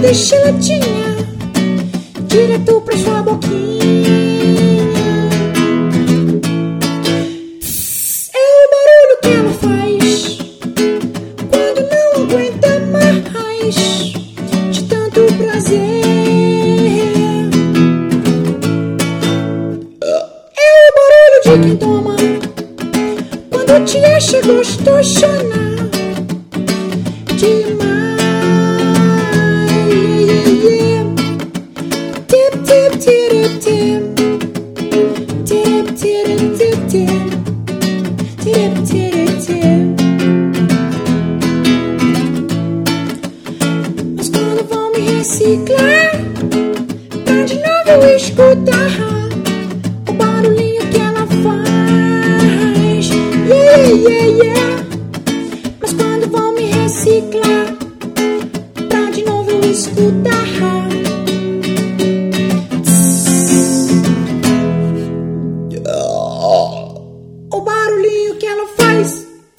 de chiladinha direto pra sua boquinha. É o barulho que ela faz quando não aguenta mais de tanto prazer. É o barulho de quem toma quando te acha gostosona demais. Tip, tip, tip, tip. Tip, tip, tip, tip. Tip, tip, tip. Mas quando vão me reciclar pra de novo escutar o barulhinho que ela faz. Yeah, yeah, yeah. Mas quando vão me reciclar pra de novo escutar